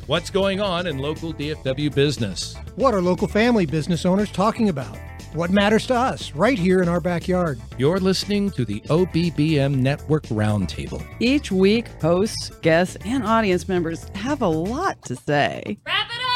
What's going on in local DFW business? What are local family business owners talking about? What matters to us right here in our backyard? You're listening to the OBBM Network Roundtable. Each week, hosts, guests, and audience members have a lot to say. Wrap it up!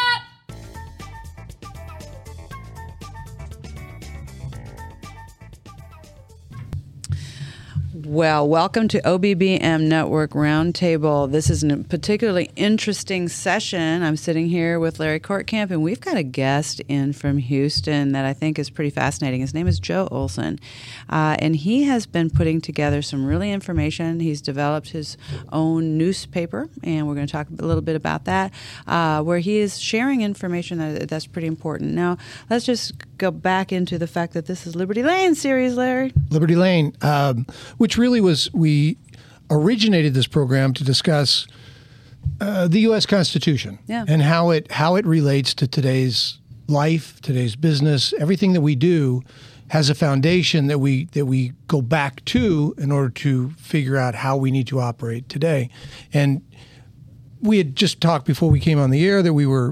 Well, welcome to OBBM Network Roundtable. This is a particularly interesting session. I'm sitting here with Larry Kortkamp, and we've got a guest in from Houston that I think is pretty fascinating. His name is Joe Olson, and he has been putting together some really information. He's developed his own newspaper, and we're going to talk a little bit about that, where he is sharing information that's pretty important. Now, let's just go back into the fact that this is Liberty Lane series, Larry. Liberty Lane, which really was, we originated this program to discuss the U.S. Constitution and how it relates to today's life, today's business. Everything that we do has a foundation that we go back to in order to figure out how we need to operate today. And we had just talked before we came on the air that we were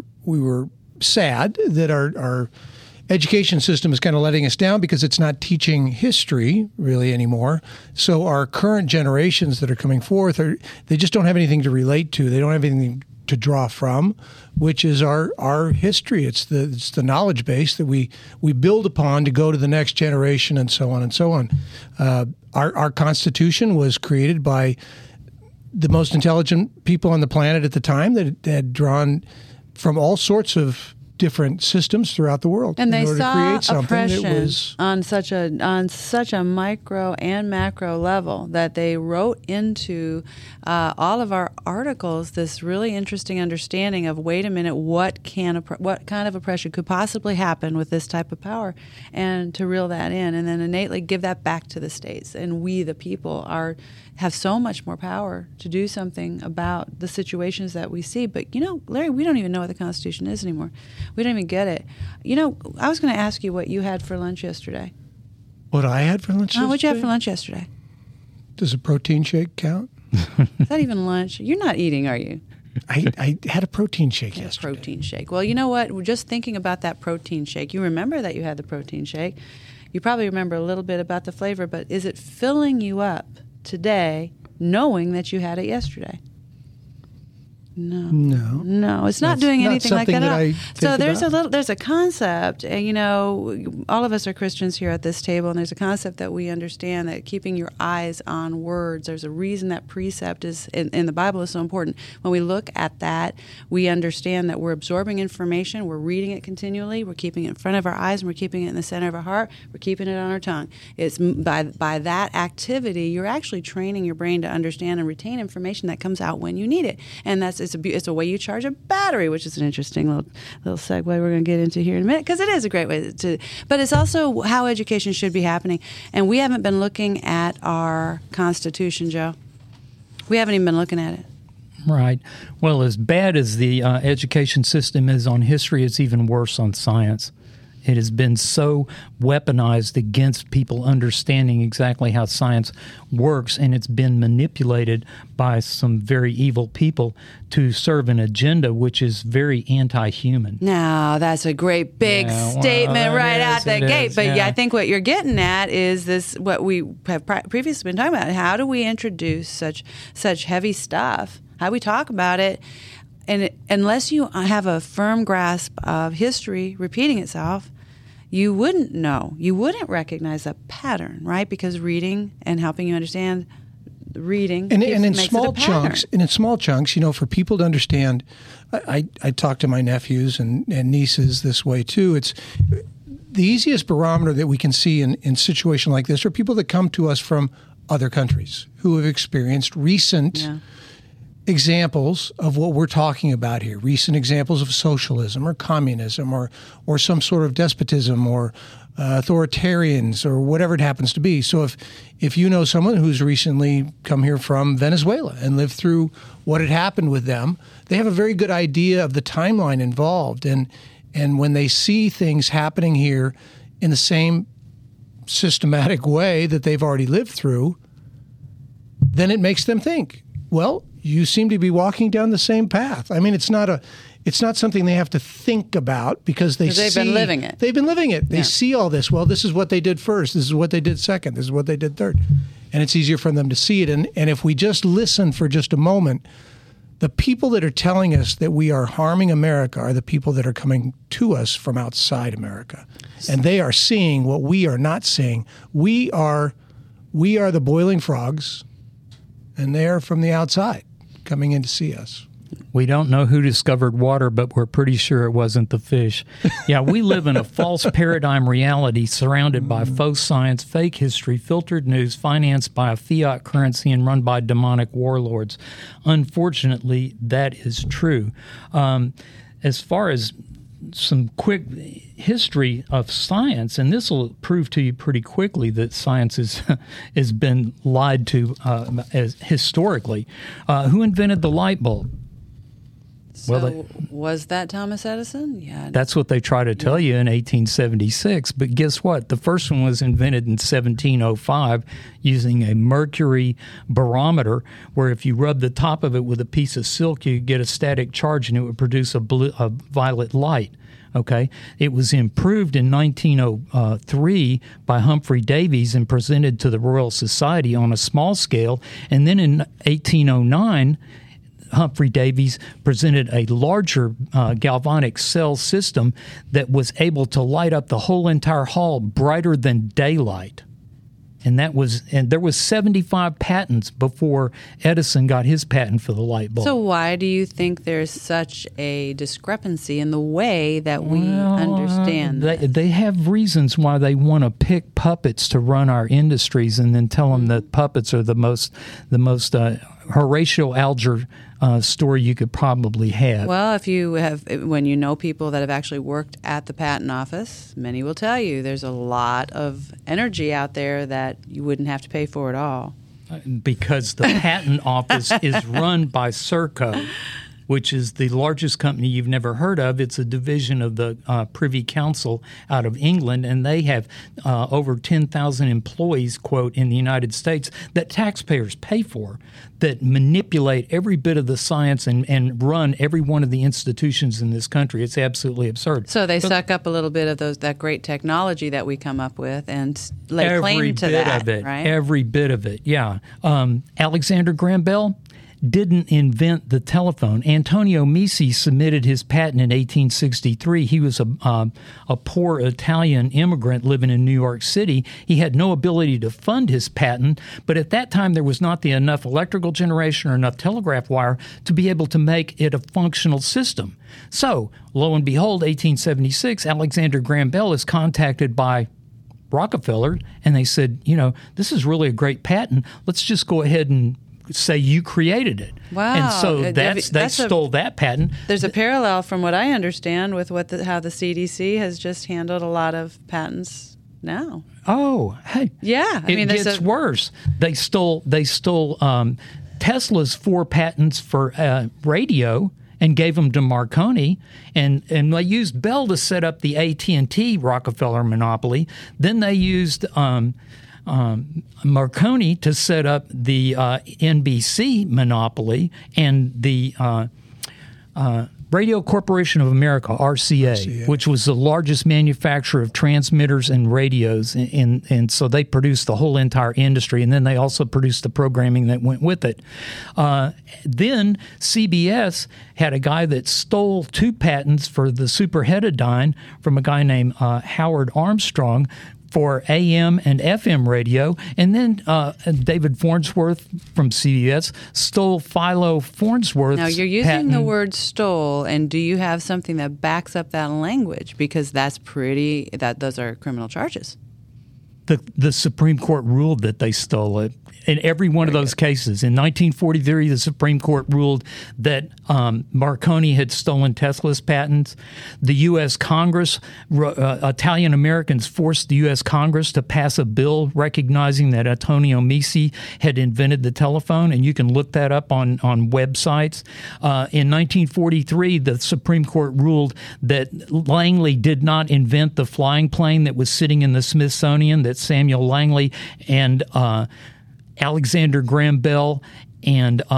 sad that our education system is kind of letting us down because it's not teaching history really anymore. So our current generations that are coming forth, they just don't have anything to relate to. They don't have anything to draw from, which is our history. It's the knowledge base that we build upon to go to the next generation and so on and so on. Our Constitution was created by the most intelligent people on the planet at the time that had drawn from all sorts of different systems throughout the world, and they in order saw to create something oppression that was on such a micro and macro level that they wrote into all of our articles this really interesting understanding of, wait a minute, what kind of oppression could possibly happen with this type of power, and to reel that in and then innately give that back to the states. And we, the people, have so much more power to do something about the situations that we see. But, Larry, we don't even know what the Constitution is anymore. We don't even get it. I was going to ask you what you had for lunch yesterday. What I had for lunch yesterday? What'd you have for lunch yesterday? Does a protein shake count? Is that even lunch? You're not eating, are you? I had a protein shake yesterday. Protein shake. Well, you know what? We're just thinking about that protein shake. You remember that you had the protein shake. You probably remember a little bit about the flavor, but is it filling you up today knowing that you had it yesterday? No, it's not doing anything like that at all. So there's a concept, and all of us are Christians here at this table, and there's a concept that we understand, that keeping your eyes on words. There's a reason that precept is in the Bible is so important. When we look at that, we understand that we're absorbing information, we're reading it continually, we're keeping it in front of our eyes, and we're keeping it in the center of our heart, we're keeping it on our tongue. It's by that activity, you're actually training your brain to understand and retain information that comes out when you need it, and it's a way you charge a battery, which is an interesting little segue we're going to get into here in a minute, because it is a great way to. But it's also how education should be happening, and we haven't been looking at our Constitution, Joe. We haven't even been looking at it. Right. Well, as bad as the education system is on history, it's even worse on science. It has been so weaponized against people understanding exactly how science works, and it's been manipulated by some very evil people to serve an agenda which is very anti-human. Now, that's a great big statement right out the gate. But I think what you're getting at is this: what we have previously been talking about. How do we introduce such heavy stuff? How do we talk about it? And unless you have a firm grasp of history repeating itself, you wouldn't know. You wouldn't recognize a pattern, right? Because reading and helping you understand reading and in small chunks. And in small chunks, for people to understand, I talk to my nephews and nieces this way too. It's the easiest barometer that we can see in a situation like this are people that come to us from other countries who have experienced recent examples of what we're talking about here, recent examples of socialism or communism or some sort of despotism or authoritarians or whatever it happens to be. So if you know someone who's recently come here from Venezuela and lived through what had happened with them, they have a very good idea of the timeline involved. And when they see things happening here in the same systematic way that they've already lived through, then it makes them think, well, you seem to be walking down the same path. I mean, it's not something they have to think about because they've been living it. They've been living it. They see all this. Well, this is what they did first. This is what they did second. This is what they did third. And it's easier for them to see it. And if we just listen for just a moment, the people that are telling us that we are harming America are the people that are coming to us from outside America. And they are seeing what we are not seeing. We are the boiling frogs, and they are from the outside coming in to see us. We don't know who discovered water, but we're pretty sure it wasn't the fish. Yeah, we live in a false paradigm reality surrounded by faux science, fake history, filtered news, financed by a fiat currency, and run by demonic warlords. Unfortunately, that is true. As far as some quick history of science, and this will prove to you pretty quickly that science has been lied to as historically. Who invented the light bulb? So was that Thomas Edison? Yeah. That's what they try to tell you in 1876. But guess what? The first one was invented in 1705 using a mercury barometer, where if you rub the top of it with a piece of silk, you get a static charge and it would produce a violet light. Okay, it was improved in 1903 by Humphrey Davies and presented to the Royal Society on a small scale. And then in 1809, Humphrey Davies presented a larger galvanic cell system that was able to light up the whole entire hall brighter than daylight. And there was 75 patents before Edison got his patent for the light bulb. So why do you think there's such a discrepancy in the way that we understand this? They have reasons why they want to pick puppets to run our industries and then tell them that puppets are the most Horatio Alger story you could probably have. Well, when you know people that have actually worked at the patent office, many will tell you there's a lot of energy out there that you wouldn't have to pay for at all. Because the patent office is run by Serco, which is the largest company you've never heard of. It's a division of the Privy Council out of England, and they have over 10,000 employees, quote, in the United States that taxpayers pay for, that manipulate every bit of the science and run every one of the institutions in this country. It's absolutely absurd. So they suck up a little bit of that great technology that we come up with and lay claim to that, right? Every bit of it, yeah. Alexander Graham Bell didn't invent the telephone. Antonio Misi submitted his patent in 1863. He was a poor Italian immigrant living in New York City. He had no ability to fund his patent, but at that time there was not enough electrical generation or enough telegraph wire to be able to make it a functional system. So, lo and behold, 1876, Alexander Graham Bell is contacted by Rockefeller, and they said, this is really a great patent. Let's just go ahead and say you created it. Wow. And so they stole that patent. There's a parallel from what I understand with how the CDC has just handled a lot of patents now. Oh, hey. Yeah. It gets worse. They stole Tesla's 4 patents for radio and gave them to Marconi, and they used Bell to set up the AT&T Rockefeller monopoly. Then they used Marconi to set up the NBC monopoly and the Radio Corporation of America, RCA, which was the largest manufacturer of transmitters and radios, and so they produced the whole entire industry, and then they also produced the programming that went with it. Then CBS had a guy that stole 2 patents for the superheterodyne from a guy named Howard Armstrong for AM and FM radio, and then David Farnsworth from CBS stole Philo Farnsworth's Now, you're using patent. the word stole, and do you have something that backs up that language? Because those are criminal charges. The Supreme Court ruled that they stole it. In every one of those cases. In 1943, the Supreme Court ruled that Marconi had stolen Tesla's patents. The U.S. Congress, Italian Americans forced the U.S. Congress to pass a bill recognizing that Antonio Misi had invented the telephone, and you can look that up on websites. In 1943, the Supreme Court ruled that Langley did not invent the flying plane that was sitting in the Smithsonian, that Samuel Langley and Alexander Graham Bell and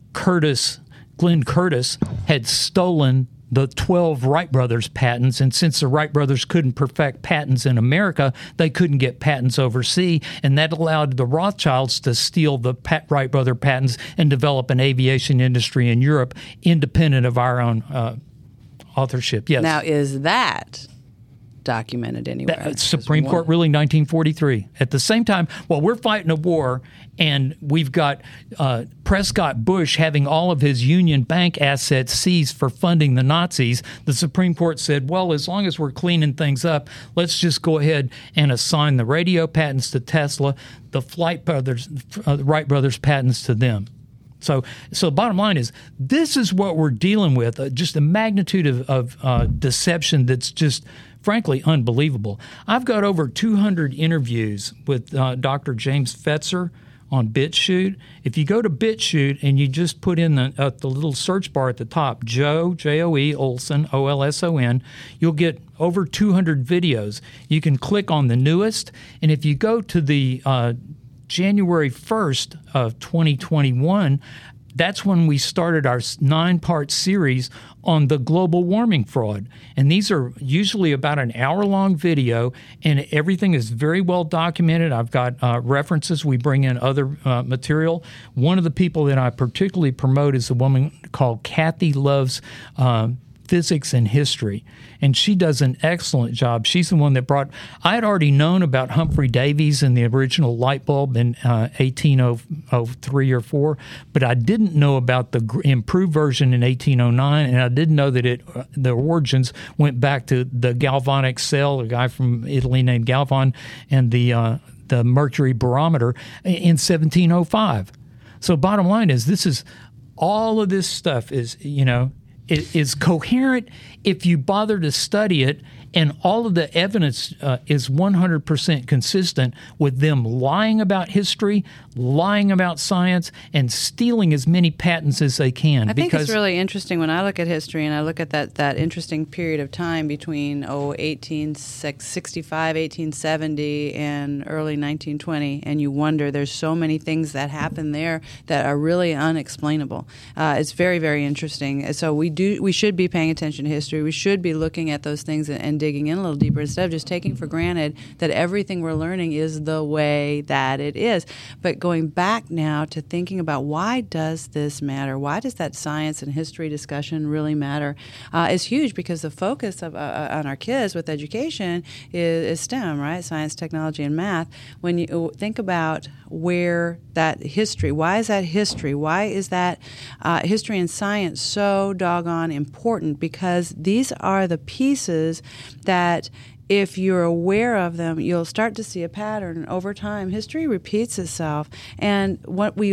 Glenn Curtis had stolen the 12 Wright brothers patents, and since the Wright brothers couldn't perfect patents in America, they couldn't get patents overseas, and that allowed the Rothschilds to steal the Wright brother patents and develop an aviation industry in Europe independent of our own authorship. Yes. Now, is that documented anywhere? Supreme Court ruling 1943. At the same time, while we're fighting a war and we've got Prescott Bush having all of his Union Bank assets seized for funding the Nazis, the Supreme Court said, well, as long as we're cleaning things up, let's just go ahead and assign the radio patents to Tesla, the Wright brothers patents to them. So bottom line is, this is what we're dealing with, just a magnitude of deception that's just frankly unbelievable. I've got over 200 interviews with Dr. James Fetzer on BitChute. If you go to BitChute and you just put in the little search bar at the top, Joe, J-O-E, Olson, O-L-S-O-N, you'll get over 200 videos. You can click on the newest, and if you go to the January 1st of 2021, that's when we started our 9-part series on the global warming fraud. And these are usually about an hour-long video, and everything is very well documented. I've got references. We bring in other material. One of the people that I particularly promote is a woman called Kathy Loves Physics and History, and she does an excellent job. She's the one that I had already known about Humphrey Davies and the original light bulb in 1803 or 4, but I didn't know about the improved version in 1809, and I didn't know that the origins went back to the galvanic cell, a guy from Italy named Galvan, and the mercury barometer in 1705. So bottom line is, all of this stuff is, is coherent if you bother to study it, and all of the evidence is 100% consistent with them lying about history, lying about science, and stealing as many patents as they can. I think it's really interesting when I look at history and I look at that interesting period of time between 1865, 1870, and early 1920, and you wonder, there's so many things that happen there that are really unexplainable. It's very, very interesting. So we should be paying attention to history. We should be looking at those things and digging in a little deeper instead of just taking for granted that everything we're learning is the way that it is. But going back now to thinking about, why does this matter? Why does that science and history discussion really matter? Is huge, because the focus on our kids with education is STEM, right? Science, technology, and math. When you think about where that history, why is that history? Why is that history and science so doggone important? Because these are the pieces that, if you're aware of them, you'll start to see a pattern. Over time, history repeats itself. And what we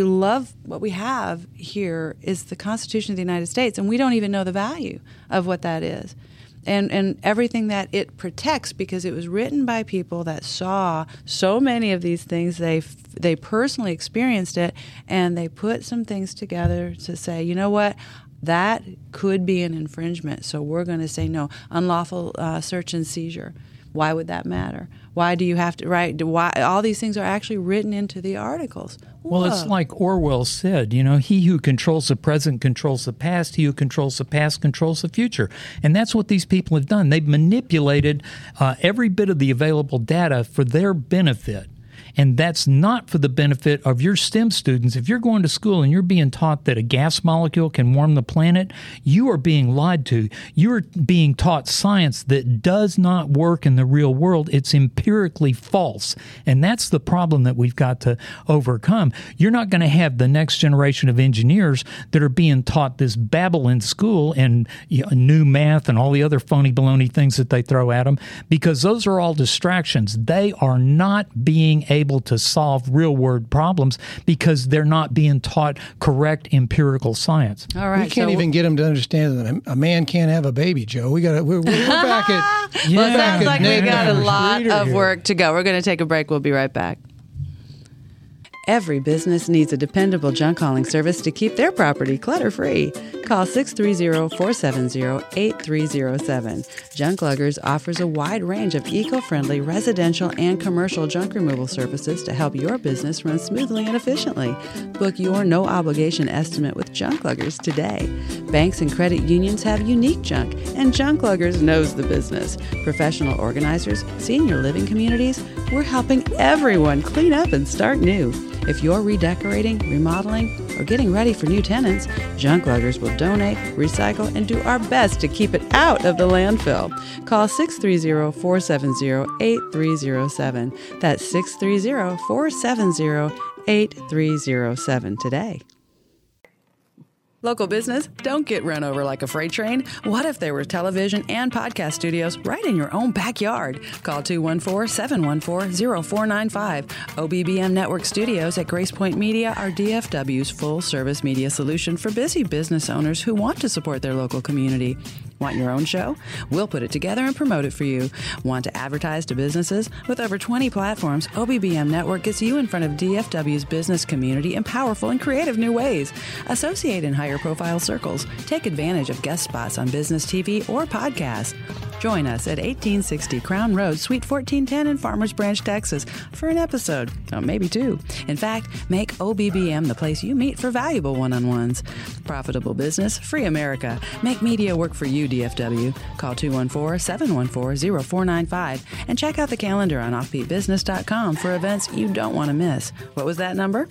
have here is the Constitution of the United States, and we don't even know the value of what that is. And everything that it protects, because it was written by people that saw so many of these things. They personally experienced it, and they put some things together to say, you know what, that could be an infringement, so we're going to say no. Unlawful search and seizure. Why would that matter? Why do you have to write? Why all these things are actually written into the articles? Well, it's like Orwell said, he who controls the present controls the past. He who controls the past controls the future. And that's what these people have done. They've manipulated every bit of the available data for their benefit. And that's not for the benefit of your STEM students. If you're going to school and you're being taught that a gas molecule can warm the planet, you are being lied to. You're being taught science that does not work in the real world. It's empirically false. And that's the problem that we've got to overcome. You're not going to have the next generation of engineers that are being taught this babble in school and new math and all the other phony baloney things that they throw at them, because those are all distractions. They are not being able to solve real-world problems because they're not being taught correct empirical science. All right, we can't even get them to understand that a man can't have a baby, Joe. We're back at. Well, it sounds like we got a lot of work to go. We're going to take a break. We'll be right back. Every business needs a dependable junk hauling service to keep their property clutter-free. Call 630-470-8307. Junk Luggers offers a wide range of eco-friendly residential and commercial junk removal services to help your business run smoothly and efficiently. Book your no-obligation estimate with Junk Luggers today. Banks and credit unions have unique junk, and Junk Luggers knows the business. Professional organizers, senior living communities, we're helping everyone clean up and start new. If you're redecorating, remodeling, or getting ready for new tenants, Junk Luggers will donate, recycle, and do our best to keep it out of the landfill. Call 630-470-8307. That's 630-470-8307 today. Local business, don't get run over like a freight train. What if there were television and podcast studios right in your own backyard? Call 214-714-0495. OBBM Network Studios at Grace Point Media are DFW's full-service media solution for busy business owners who want to support their local community. Want your own show? We'll put it together and promote it for you. Want to advertise to businesses? With over 20 platforms, OBBM Network gets you in front of DFW's business community in powerful and creative new ways. Associate in higher profile circles. Take advantage of guest spots on business TV or podcasts. Join us at 1860 Crown Road, Suite 1410 in Farmers Branch, Texas for an episode, or maybe two. In fact, make OBBM the place you meet for valuable one-on-ones. Profitable business, free America. Make media work for you, DFW. Call 214-714-0495 and check out the calendar on offbeatbusiness.com for events you don't want to miss. What was that number?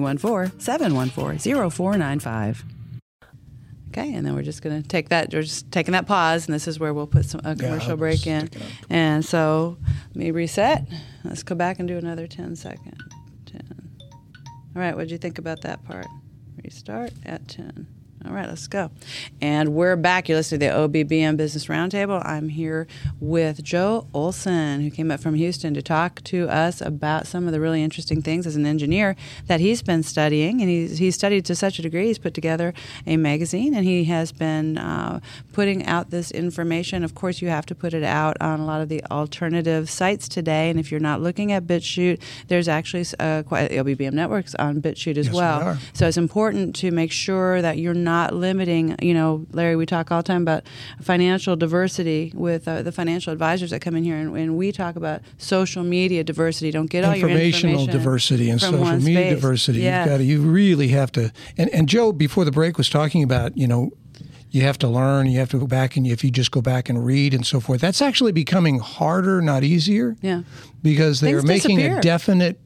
214-714-0495. Okay, and then we're just going to take that. We're just taking that pause, and this is where we'll put a commercial break in. And so let me reset. Let's go back and do another 10-second. 10. All right, what did you think about that part? Restart at 10. All right, let's go. And we're back. You're listening to the OBBM Business Roundtable. I'm here with Joe Olson, who came up from Houston to talk to us about some of the really interesting things as an engineer that he's been studying. And he's studied to such a degree, he's put together a magazine, and he has been putting out this information. Of course, you have to put it out on a lot of the alternative sites today. And if you're not looking at BitChute, there's actually OBBM Networks on BitChute as well. So it's important to make sure that you're not limiting, Larry, we talk all the time about financial diversity with the financial advisors that come in here, and we talk about social media diversity. Don't get all your information diversity and social media diversity. Yeah. You really have to. And Joe, before the break, was talking about, you have to learn, you have to go back, and if you just go back and read and so forth, that's actually becoming harder, not easier. Yeah. Because they're making a definite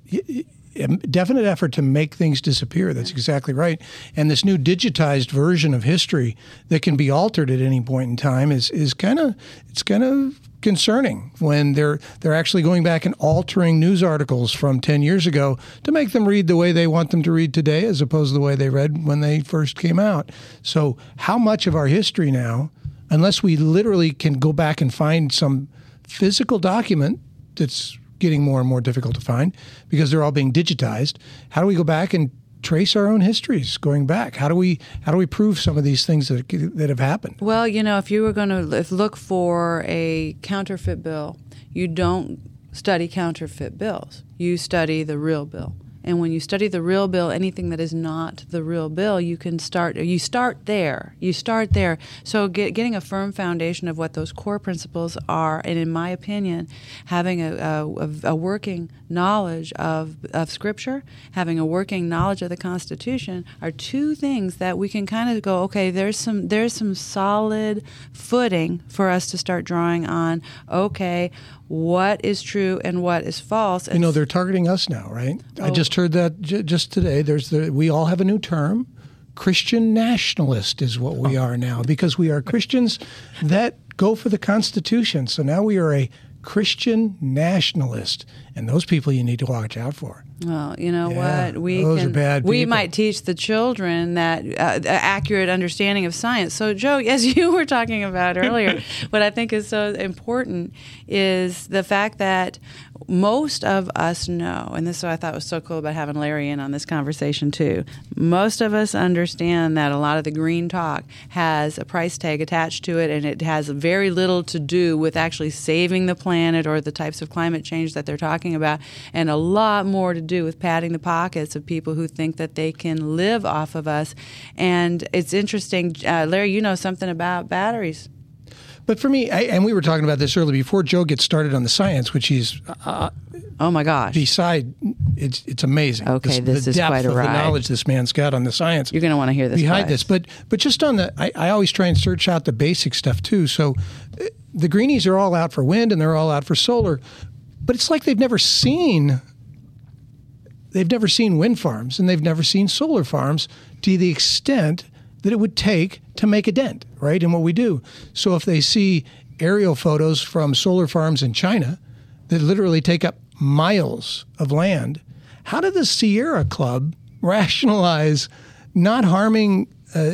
effort to make things disappear. That's exactly right. And this new digitized version of history that can be altered at any point in time is kind of concerning when they're actually going back and altering news articles from 10 years ago to make them read the way they want them to read today as opposed to the way they read when they first came out. So how much of our history now, unless we literally can go back and find some physical document that's getting more and more difficult to find because they're all being digitized. How do we go back and trace our own histories going back? How do we prove some of these things that have happened? Well, if you were going to look for a counterfeit bill, you don't study counterfeit bills. You study the real bill. And when you study the real bill, anything that is not the real bill, you start there. So getting a firm foundation of what those core principles are, and in my opinion, having a working knowledge of Scripture, having a working knowledge of the Constitution, are two things that we can kind of go, okay, there's some solid footing for us to start drawing on. Okay, what is true and what is false? They're targeting us now, right? I just heard that just today. We all have a new term. Christian nationalist is what we are now, because we are Christians that go for the Constitution. So now we are a Christian nationalist, and those people you need to watch out for. Well, what? We might teach the children that accurate understanding of science. So, Joe, as you were talking about earlier, what I think is so important is the fact that most of us know, and this is what I thought was so cool about having Larry in on this conversation too, most of us understand that a lot of the green talk has a price tag attached to it, and it has very little to do with actually saving the planet or the types of climate change that they're talking talking about, and a lot more to do with padding the pockets of people who think that they can live off of us. And it's interesting, Larry, you know something about batteries. But for me, and we were talking about this earlier, before Joe gets started on the science, which he's oh my gosh, it's amazing. Okay, this is quite a ride. The knowledge this man's got on the science. You're going to want to hear this behind this. But just on I always try and search out the basic stuff too. So the greenies are all out for wind and they're all out for solar, but it's like they've never seen wind farms and they've never seen solar farms to the extent that it would take to make a dent, right, in what we do. So if they see aerial photos from solar farms in China that literally take up miles of land, how did the Sierra Club rationalize not harming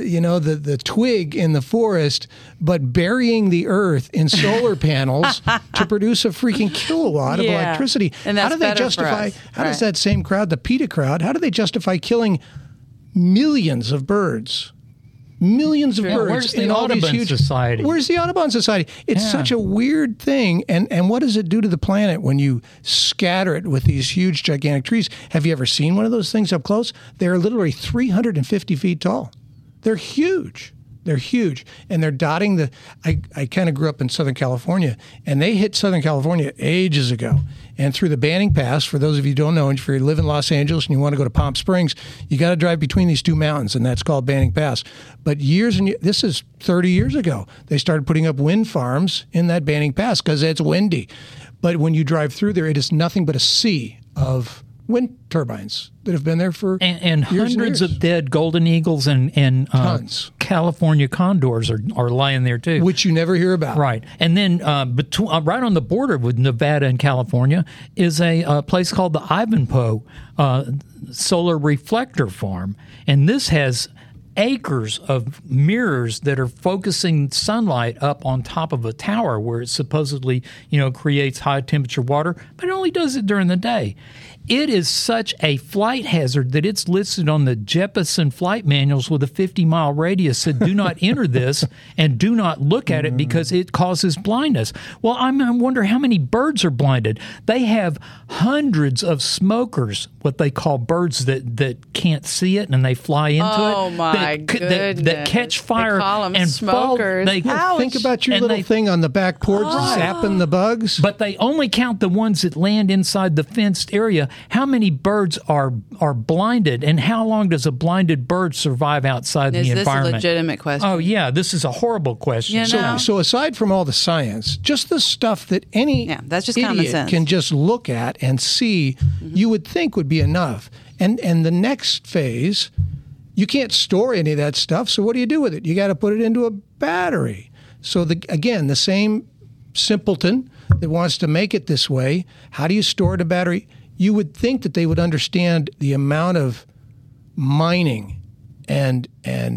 the twig in the forest, but burying the earth in solar panels to produce a freaking kilowatt of electricity? And that's how do they justify? How does that same crowd, the PETA crowd, how do they justify killing millions of birds? Millions of birds. Where's the Audubon Society? Where's the Audubon Society? It's such a weird thing. And what does it do to the planet when you scatter it with these huge, gigantic trees? Have you ever seen one of those things up close? They're literally 350 feet tall. They're huge. They're huge. And they're dotting the... I kind of grew up in Southern California, and they hit Southern California ages ago. And through the Banning Pass, for those of you who don't know, if you live in Los Angeles and you want to go to Palm Springs, you got to drive between these two mountains, and that's called Banning Pass. But this is 30 years ago, they started putting up wind farms in that Banning Pass because it's windy. But when you drive through there, it is nothing but a sea of wind turbines that have been there for and years hundreds and years. of dead golden eagles and tons. California condors are lying there too, which you never hear about. Right, and then right on the border with Nevada and California is a place called the Ivanpah Solar Reflector Farm, and this has acres of mirrors that are focusing sunlight up on top of a tower where it supposedly, creates high temperature water, but it only does it during the day. It is such a flight hazard that it's listed on the Jeppesen flight manuals with a 50-mile radius that do not enter this and do not look at it because it causes blindness. Well, I wonder how many birds are blinded. They have hundreds of smokers, what they call birds that can't see it and they fly into it. Oh, my goodness. That catch fire they call them and smokers. fall. Think about your little thing on the back porch zapping the bugs. But they only count the ones that land inside the fenced area. How many birds are blinded, and how long does a blinded bird survive outside the environment? Is this a legitimate question? Oh, yeah, this is a horrible question. So aside from all the science, just the stuff that any that's just idiot can just look at and see, you would think would be enough. And the next phase, you can't store any of that stuff, so what do you do with it? You got to put it into a battery. So, the same simpleton that wants to make it this way, how do you store it in a battery? You would think that they would understand the amount of mining and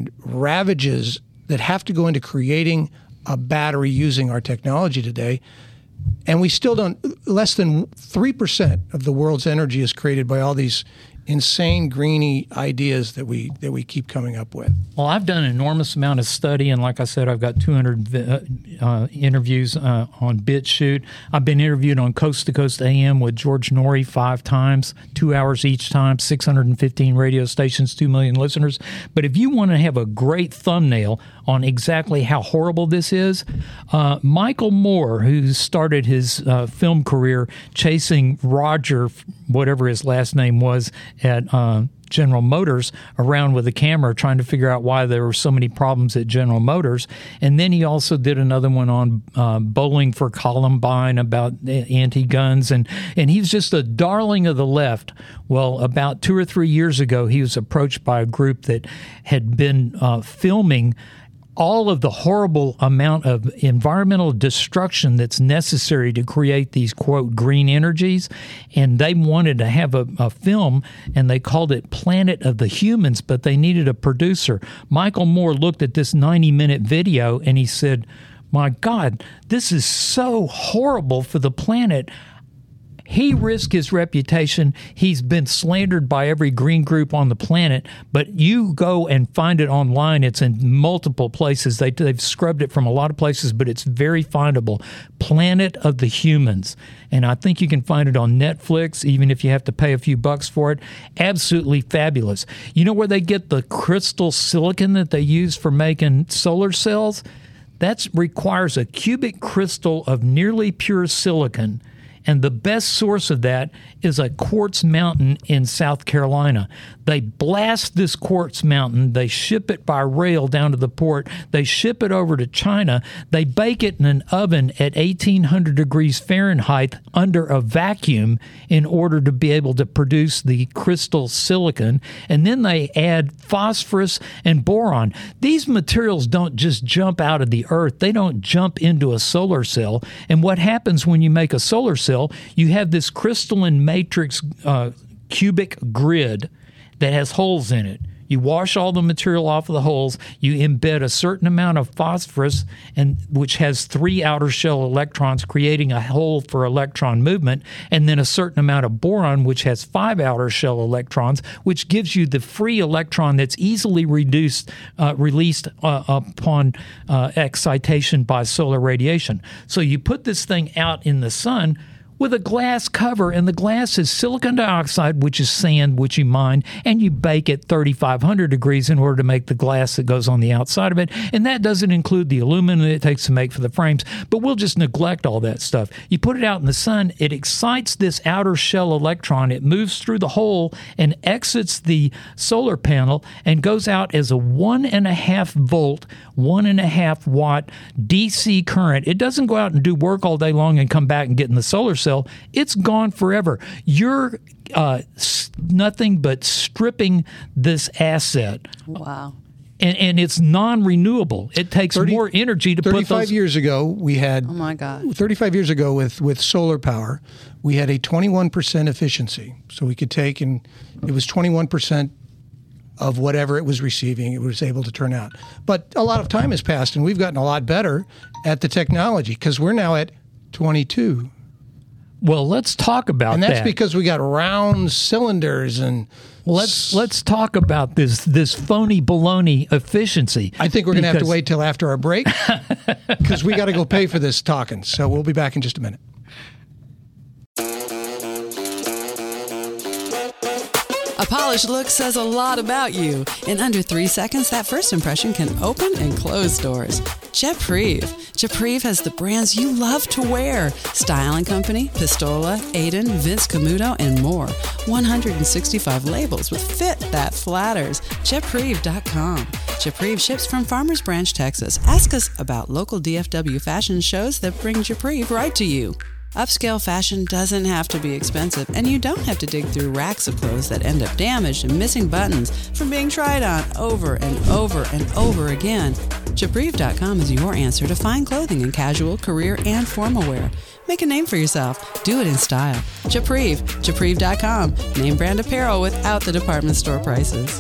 ravages that have to go into creating a battery using our technology today. And we still don't, less than 3% of the world's energy is created by all these insane greeny ideas that we keep coming up with. Well, I've done an enormous amount of study, and like I said, I've got 200 interviews on BitChute. I've been interviewed on Coast to Coast AM with George Norrie 5 times, 2 hours each time, 615 radio stations, 2 million listeners. But if you want to have a great thumbnail on exactly how horrible this is, Michael Moore, who started his film career chasing Roger, whatever his last name was, at General Motors around with a camera trying to figure out why there were so many problems at General Motors. And then he also did another one on Bowling for Columbine about anti-guns. And he was just a darling of the left. Well, about 2 or 3 years ago, he was approached by a group that had been filming all of the horrible amount of environmental destruction that's necessary to create these, quote, green energies. And they wanted to have a film, and they called it Planet of the Humans, but they needed a producer. Michael Moore looked at this 90-minute video, and he said, my God, this is so horrible for the planet. He risked his reputation. He's been slandered by every green group on the planet, but you go and find it online. It's in multiple places. They've scrubbed it from a lot of places, but it's very findable. Planet of the Humans. And I think you can find it on Netflix, even if you have to pay a few bucks for it. Absolutely fabulous. You know where they get the crystal silicon that they use for making solar cells? That requires a cubic crystal of nearly pure silicon. And the best source of that is a quartz mountain in South Carolina. They blast this quartz mountain. They ship it by rail down to the port. They ship it over to China. They bake it in an oven at 1,800 degrees Fahrenheit under a vacuum in order to be able to produce the crystal silicon. And then they add phosphorus and boron. These materials don't just jump out of the earth. They don't jump into a solar cell. And what happens when you make a solar cell, you have this crystalline matrix cubic grid that has holes in it. You wash all the material off of the holes. You embed a certain amount of phosphorus, and which has 3 outer shell electrons, creating a hole for electron movement, and then a certain amount of boron, which has 5 outer shell electrons, which gives you the free electron that's easily released upon excitation by solar radiation. So you put this thing out in the sun with a glass cover, and the glass is silicon dioxide, which is sand, which you mine, and you bake at 3,500 degrees in order to make the glass that goes on the outside of it. And that doesn't include the aluminum it takes to make for the frames, but we'll just neglect all that stuff. You put it out in the sun, it excites this outer shell electron, it moves through the hole and exits the solar panel and goes out as a 1.5 volt, 1.5 watt DC current. It doesn't go out and do work all day long and come back and get in the solar cell. It's gone forever. You're nothing but stripping this asset. Wow. And it's non-renewable. It takes more energy to put those. 35 years ago, we had. Oh my God. 35 years ago, with solar power, we had a 21% efficiency. So we could take, and it was 21% of whatever it was receiving, it was able to turn out. But a lot of time has passed, and we've gotten a lot better at the technology because we're now at 22. Well, let's talk about that. And that's because we got round cylinders and... Let's talk about this phony baloney efficiency. I think we're going to have to wait till after our break because we got to go pay for this talking. So we'll be back in just a minute. A polished look says a lot about you. In under 3 seconds, that first impression can open and close doors. Jeprive. Jeprive has the brands you love to wear. Style & Company, Pistola, Aden, Vince Camuto, and more. 165 labels with fit that flatters. Jeprive.com. Jeprive ships from Farmers Branch, Texas. Ask us about local DFW fashion shows that bring Jeprive right to you. Upscale fashion doesn't have to be expensive, and you don't have to dig through racks of clothes that end up damaged and missing buttons from being tried on over and over and over again. Jeprive.com is your answer to fine clothing in casual, career, and formal wear. Make a name for yourself. Do it in style. Jeprive. Jeprive.com. Name brand apparel without the department store prices.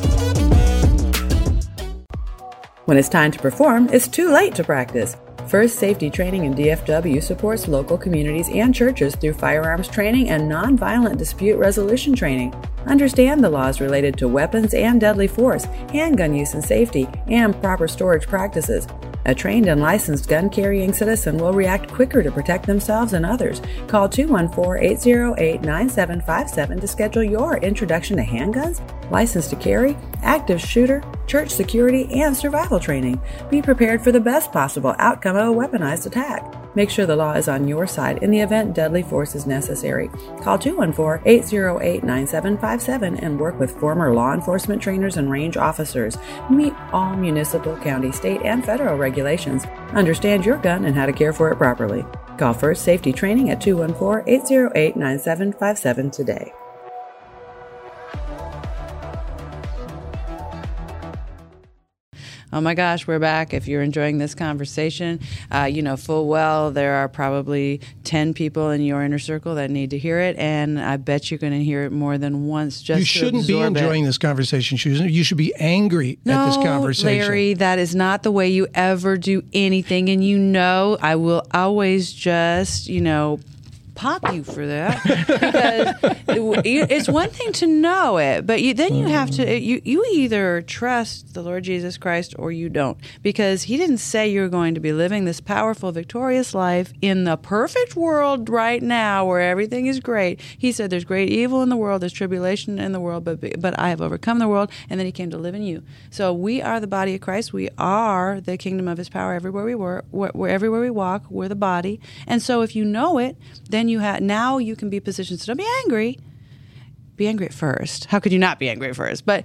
When it's time to perform, it's too late to practice. First Safety Training in DFW supports local communities and churches through firearms training and nonviolent dispute resolution training. Understand the laws related to weapons and deadly force, handgun use and safety, and proper storage practices. A trained and licensed gun-carrying citizen will react quicker to protect themselves and others. Call 214-808-9757 to schedule your introduction to handguns, license to carry, active shooter, church security, and survival training. Be prepared for the best possible outcome of a weaponized attack. Make sure the law is on your side in the event deadly force is necessary. Call 214-808-9757 and work with former law enforcement trainers and range officers. Meet all municipal, county, state, and federal regulations. Understand your gun and how to care for it properly. Call First Safety Training at 214-808-9757 today. Oh my gosh, we're back. If you're enjoying this conversation, you know full well there are probably 10 people in your inner circle that need to hear it, and I bet you're going to hear it more than once. Just you shouldn't be enjoying this conversation, Susan. You should be angry at this conversation. No, Larry, that is not the way you ever do anything, and you know I will always just, pop you for that, because it's one thing to know it, but then you have to you either trust the Lord Jesus Christ or you don't, because he didn't say you're going to be living this powerful, victorious life in the perfect world right now where everything is great. He said there's great evil in the world, there's tribulation in the world, but I have overcome the world, and then he came to live in you. So we are the body of Christ. We are the kingdom of his power everywhere we work, everywhere we walk. We're the body, and so if you know it, then now you can be positioned. So don't be angry. Be angry at first. How could you not be angry at first? But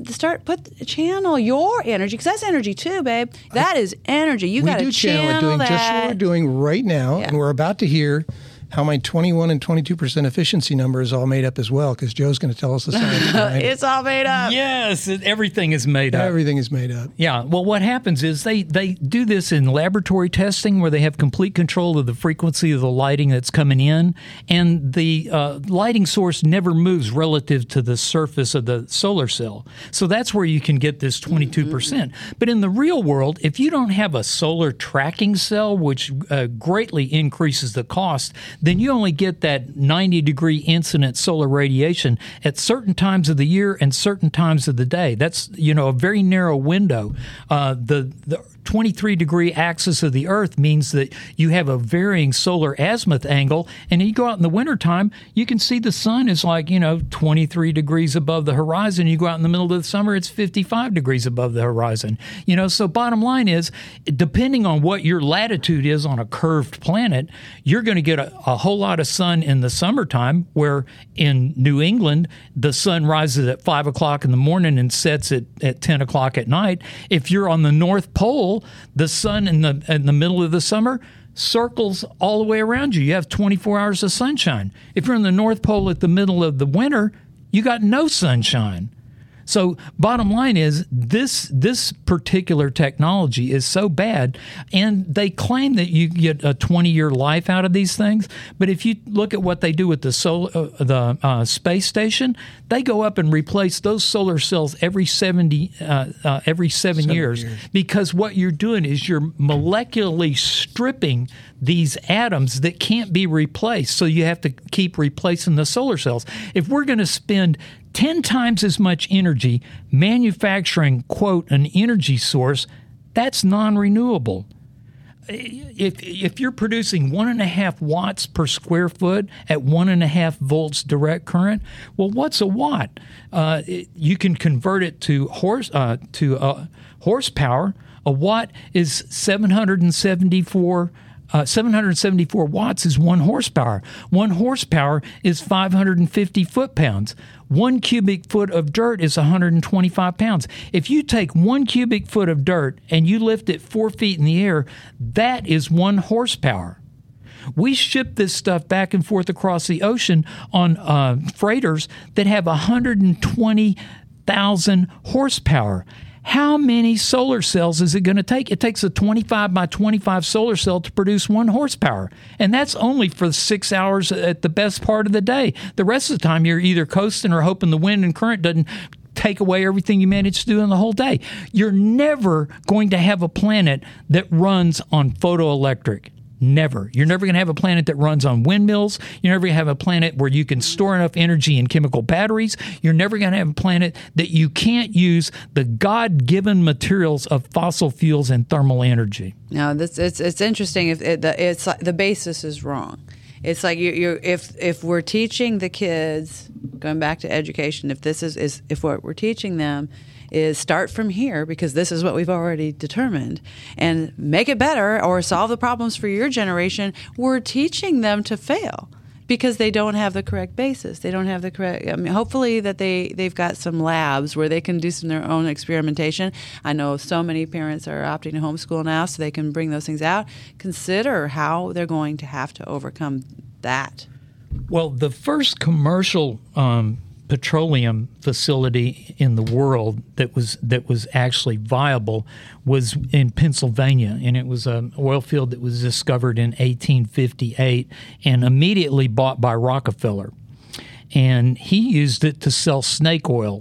channel your energy, because that's energy too, babe. That is energy. You got to channel that. Just what we're doing right now, and we're about to hear how my 21 and 22% efficiency number is all made up as well, because Joe's going to tell us the science behind it. It's all made up. Yes, everything is made up. Everything is made up. Yeah. Well, what happens is they do this in laboratory testing where they have complete control of the frequency of the lighting that's coming in, and the lighting source never moves relative to the surface of the solar cell. So that's where you can get this 22%. But in the real world, if you don't have a solar tracking cell, which greatly increases the cost, then you only get that 90-degree incident solar radiation at certain times of the year and certain times of the day. That's, a very narrow window. The 23-degree axis of the Earth means that you have a varying solar azimuth angle, and you go out in the wintertime, you can see the sun is 23 degrees above the horizon. You go out in the middle of the summer, it's 55 degrees above the horizon. So bottom line is, depending on what your latitude is on a curved planet, you're going to get a whole lot of sun in the summertime, where in New England, the sun rises at 5 o'clock in the morning and sets at 10 o'clock at night. If you're on the North Pole, the sun in the middle of the summer circles all the way around you. You have 24 hours of sunshine. If you're in the North Pole at the middle of the winter, you got no sunshine. So bottom line is, this particular technology is so bad, and they claim that you get a 20-year life out of these things. But if you look at what they do with the space station, they go up and replace those solar cells every 7 years, because what you're doing is you're molecularly stripping these atoms that can't be replaced. So you have to keep replacing the solar cells. If we're going to spend 10 times as much energy manufacturing, quote, an energy source, that's non-renewable. If you're producing 1.5 watts per square foot at 1.5 volts direct current, well, what's a watt? You can convert it to horsepower. A watt is 774 watts is 1 horsepower. 1 horsepower is 550 foot-pounds. 1 cubic foot of dirt is 125 pounds. If you take 1 cubic foot of dirt and you lift it 4 feet in the air, that is 1 horsepower. We ship this stuff back and forth across the ocean on freighters that have 120,000 horsepower. How many solar cells is it going to take? It takes a 25 by 25 solar cell to produce 1 horsepower. And that's only for 6 hours at the best part of the day. The rest of the time, you're either coasting or hoping the wind and current doesn't take away everything you managed to do in the whole day. You're never going to have a planet that runs on photoelectric. Never. You're never going to have a planet that runs on windmills. You're never going to have a planet where you can store enough energy in chemical batteries. You're never going to have a planet that you can't use the God-given materials of fossil fuels and thermal energy. Now, it's interesting. It's like the basis is wrong. It's like if we're teaching the kids, going back to education, if what we're teaching them is start from here, because this is what we've already determined, and make it better or solve the problems for your generation, we're teaching them to fail because they don't have the correct basis. They don't have the correct, hopefully that they've got some labs where they can do some their own experimentation. I know so many parents are opting to homeschool now so they can bring those things out. Consider how they're going to have to overcome that. Well, the first commercial petroleum facility in the world that was actually viable was in Pennsylvania, and it was an oil field that was discovered in 1858 and immediately bought by Rockefeller. And he used it to sell snake oil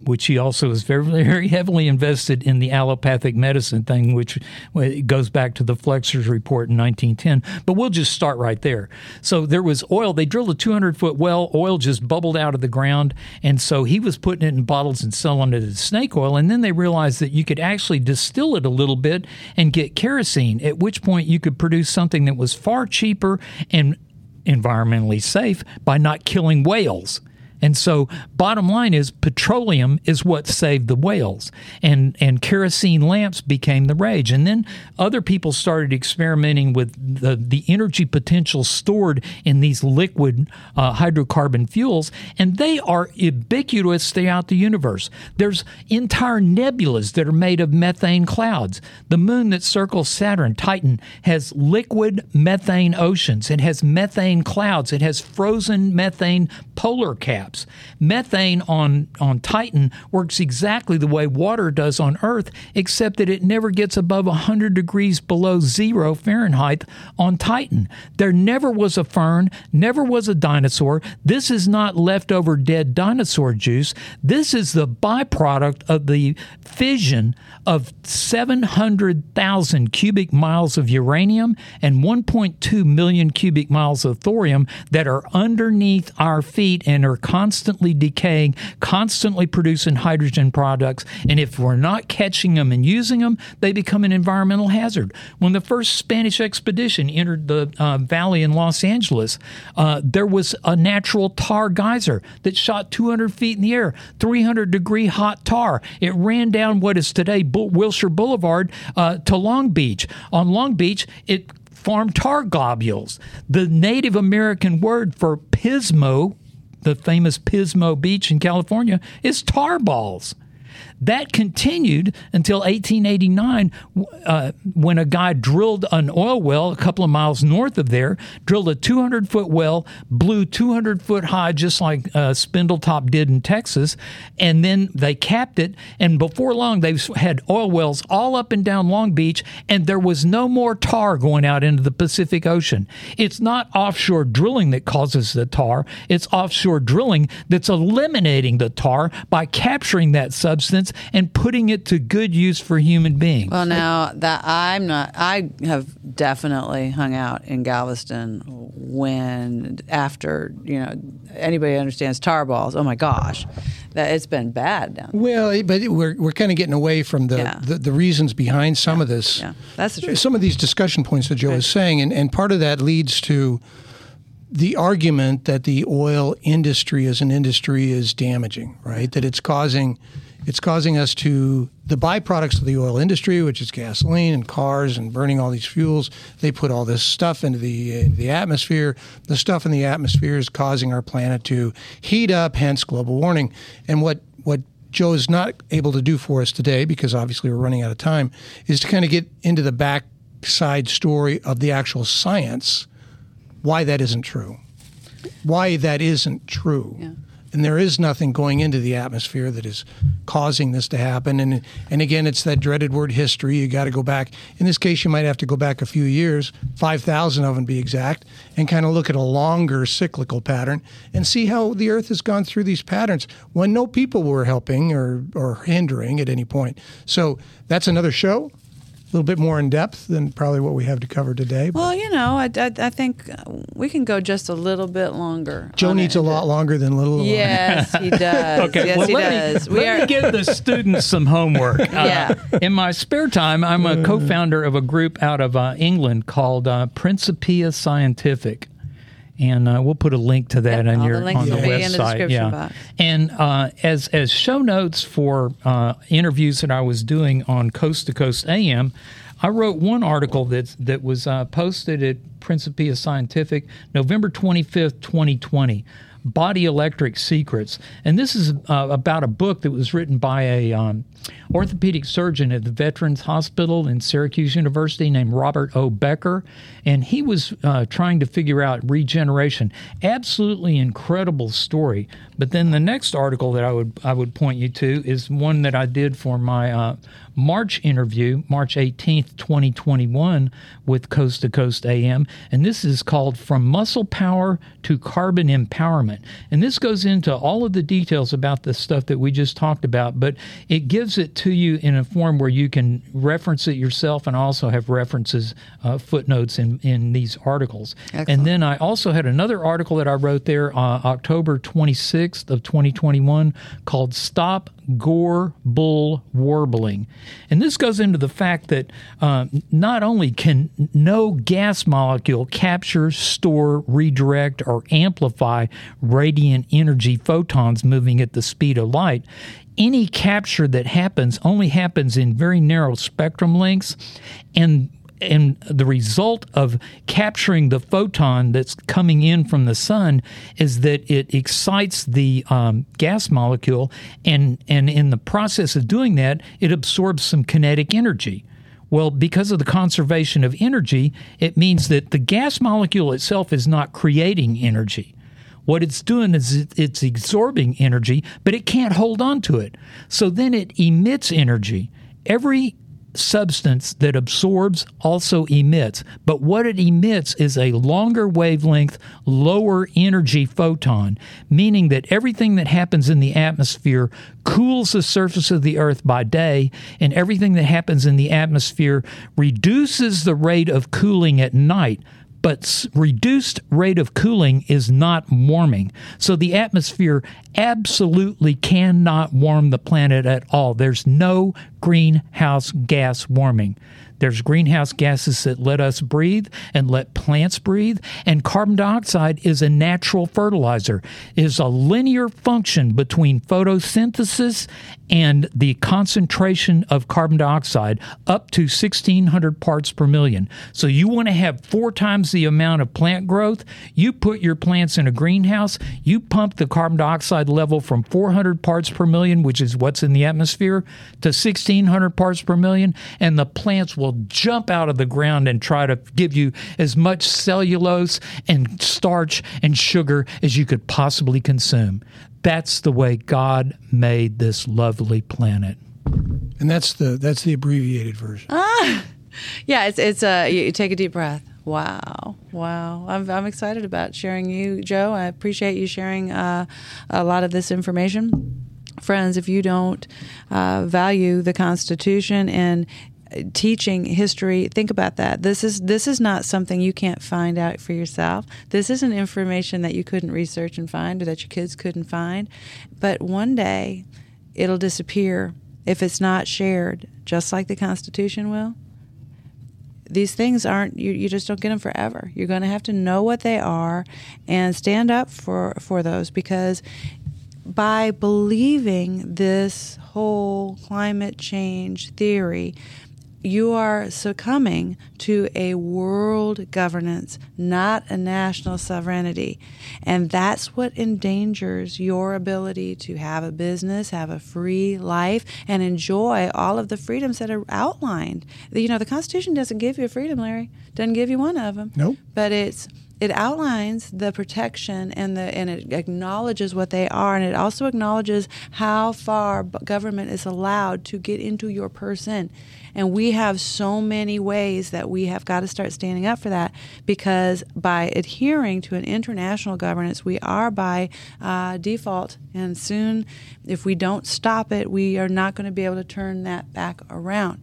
which he also is very, very heavily invested in the allopathic medicine thing, which goes back to the Flexer's report in 1910. But we'll just start right there. So there was oil. They drilled a 200-foot well. Oil just bubbled out of the ground. And so he was putting it in bottles and selling it as snake oil. And then they realized that you could actually distill it a little bit and get kerosene, at which point you could produce something that was far cheaper and environmentally safe by not killing whales. And so bottom line is petroleum is what saved the whales, and kerosene lamps became the rage. And then other people started experimenting with the energy potential stored in these liquid hydrocarbon fuels, and they are ubiquitous throughout the universe. There's entire nebulas that are made of methane clouds. The moon that circles Saturn, Titan, has liquid methane oceans. It has methane clouds. It has frozen methane polar caps. Methane on Titan works exactly the way water does on Earth, except that it never gets above 100 degrees below 0 Fahrenheit on Titan. There never was a fern, never was a dinosaur. This is not leftover dead dinosaur juice. This is the byproduct of the fission of 700,000 cubic miles of uranium and 1.2 million cubic miles of thorium that are underneath our feet and are constantly decaying, constantly producing hydrogen products. And if we're not catching them and using them, they become an environmental hazard. When the first Spanish expedition entered the valley in Los Angeles, there was a natural tar geyser that shot 200 feet in the air, 300-degree hot tar. It ran down what is today Wilshire Boulevard to Long Beach. On Long Beach, it formed tar globules. The Native American word for pismo, the famous Pismo Beach in California, is tar balls. That continued until 1889 when a guy drilled an oil well a couple of miles north of there, drilled a 200-foot well, blew 200-foot high just like Spindletop did in Texas, and then they capped it, and before long they had oil wells all up and down Long Beach, and there was no more tar going out into the Pacific Ocean. It's not offshore drilling that causes the tar. It's offshore drilling that's eliminating the tar by capturing that substance and putting it to good use for human beings. Well, now that I have definitely hung out in Galveston after anybody understands tar balls. Oh my gosh, that it's been bad down there. Well, but we're kind of getting away from the reasons behind some of this. Yeah, that's the truth. Some of these discussion points that Joe is saying, and part of that leads to the argument that the oil industry as an industry is damaging, right? That it's causing us to, the byproducts of the oil industry, which is gasoline and cars and burning all these fuels, they put all this stuff into the atmosphere. The stuff in the atmosphere is causing our planet to heat up, hence global warming. And what Joe is not able to do for us today, because obviously we're running out of time, is to kind of get into the backside story of the actual science, why that isn't true. Why that isn't true. Yeah. And there is nothing going into the atmosphere that is causing this to happen. And again, it's that dreaded word history. You got to go back. In this case, you might have to go back a few years, 5,000 of them to be exact, and kind of look at a longer cyclical pattern and see how the Earth has gone through these patterns when no people were helping or hindering at any point. So that's another show. A little bit more in depth than probably what we have to cover today. Well, I think we can go just a little bit longer. Joe needs a lot longer than little. Yes, he does. Okay, yes, well, he does. Let me give the students some homework. In my spare time, I'm a co-founder of a group out of England called Principia Scientific. And we'll put a link to that on the website. In the description box. And as show notes for interviews that I was doing on Coast to Coast AM, I wrote one article that was posted at Principia Scientific, November 25th, 2020. Body Electric Secrets. And this is about a book that was written by a orthopedic surgeon at the Veterans Hospital in Syracuse University named Robert O. Becker. And he was trying to figure out regeneration. Absolutely incredible story. But then the next article that I would point you to is one that I did for my March interview, March 18th, 2021, with Coast to Coast AM. And this is called From Muscle Power to Carbon Empowerment. supplement. And this goes into all of the details about the stuff that we just talked about, but it gives it to you in a form where you can reference it yourself and also have references, footnotes in these articles. Excellent. And then I also had another article that I wrote there October 26th of 2021 called Stop Gore Bull Warbling. And this goes into the fact that not only can no gas molecule capture, store, redirect, or amplify radiant energy photons moving at the speed of light, any capture that happens only happens in very narrow spectrum lengths, and the result of capturing the photon that's coming in from the sun is that it excites the gas molecule, and in the process of doing that, it absorbs some kinetic energy. Well, because of the conservation of energy, it means that the gas molecule itself is not creating energy. What it's doing is it's absorbing energy, but it can't hold on to it. So then it emits energy. Every substance that absorbs also emits, but what it emits is a longer wavelength, lower energy photon, meaning that everything that happens in the atmosphere cools the surface of the Earth by day, and everything that happens in the atmosphere reduces the rate of cooling at night. But reduced rate of cooling is not warming. So the atmosphere absolutely cannot warm the planet at all. There's no greenhouse gas warming. There's greenhouse gases that let us breathe and let plants breathe, and carbon dioxide is a natural fertilizer. It is a linear function between photosynthesis and the concentration of carbon dioxide up to 1,600 parts per million. So you want to have 4 times the amount of plant growth. You put your plants in a greenhouse, you pump the carbon dioxide level from 400 parts per million, which is what's in the atmosphere, to 1,600 parts per million, and the plants will jump out of the ground and try to give you as much cellulose and starch and sugar as you could possibly consume. That's the way God made this lovely planet. And that's the abbreviated version. Yeah, it's you take a deep breath. Wow. I'm excited about sharing you, Joe. I appreciate you sharing a lot of this information. Friends, if you don't value the Constitution and teaching history, think about that. This is not something you can't find out for yourself. This isn't information that you couldn't research and find, or that your kids couldn't find. But one day, it'll disappear if it's not shared, just like the Constitution will. These things aren't, you just don't get them forever. You're going to have to know what they are and stand up for those, because by believing this whole climate change theory, you are succumbing to a world governance, not a national sovereignty. And that's what endangers your ability to have a business, have a free life, and enjoy all of the freedoms that are outlined. You know, the Constitution doesn't give you a freedom, Larry. Doesn't give you one of them. Nope. But it outlines the protection and it acknowledges what they are, and it also acknowledges how far government is allowed to get into your person. And we have so many ways that we have got to start standing up for that, because by adhering to an international governance, we are by default. And soon, if we don't stop it, we are not going to be able to turn that back around.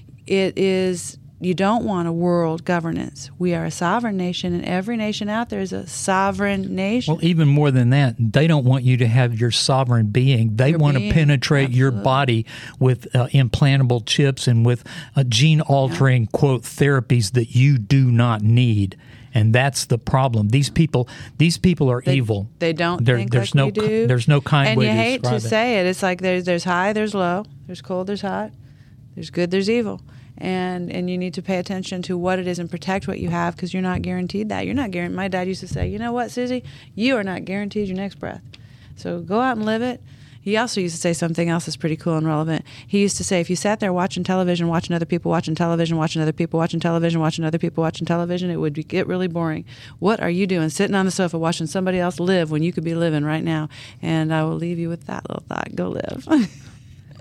You don't want a world governance. We are a sovereign nation, and every nation out there is a sovereign nation. Well, even more than that, they don't want you to have your sovereign being. They want to penetrate your body with implantable chips and with gene-altering, quote, therapies that you do not need. And that's the problem. These people are evil. They don't think like we do. There's no kind way to describe it. And you hate to say it. It's like there's high, there's low, there's cold, there's hot, there's good, there's evil. And you need to pay attention to what it is and protect what you have, because you're not guaranteed that. You're not guaranteed. My dad used to say, you know what, Susie? You are not guaranteed your next breath. So go out and live it. He also used to say something else that's pretty cool and relevant. He used to say, if you sat there watching television, watching other people watching television, watching other people watching television, watching other people watching television, it would get really boring. What are you doing sitting on the sofa watching somebody else live when you could be living right now? And I will leave you with that little thought. Go live.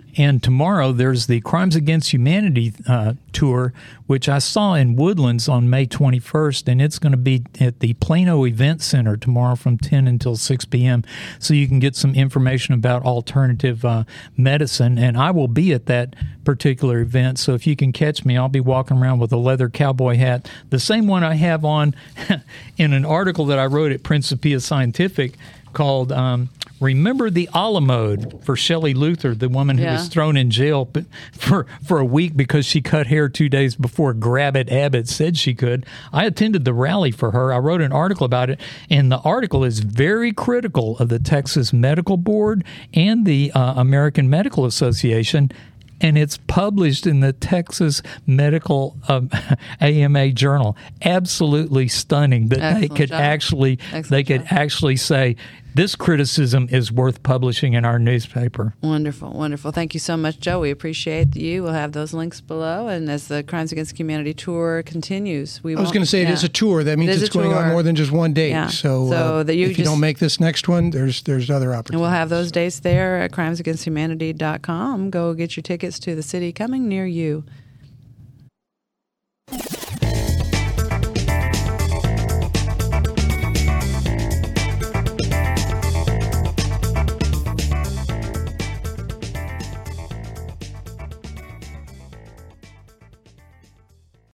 And tomorrow there's the Crimes Against Humanity tour, which I saw in Woodlands on May 21st, and it's going to be at the Plano Event Center tomorrow from 10 until 6 p.m. So you can get some information about alternative medicine, and I will be at that particular event. So if you can catch me, I'll be walking around with a leather cowboy hat, the same one I have on in an article that I wrote at Principia Scientific called Remember the Alamode for Shelley Luther, the woman who was thrown in jail for a week because she cut hair 2 days before Grabbit Abbott said she could. I attended the rally for her. I wrote an article about it, and the article is very critical of the Texas Medical Board and the American Medical Association. And it's published in the Texas Medical AMA Journal. Absolutely stunning that they could actually say this criticism is worth publishing in our newspaper. Wonderful, wonderful. Thank you so much, Joe. We appreciate you. We'll have those links below. And as the Crimes Against Humanity tour continues, I was going to say it is a tour. That means it's going on more than just one date. Yeah. So if you don't make this next one, there's other opportunities. And we'll have those dates there at crimesagainsthumanity.com. Go get your tickets to the city coming near you.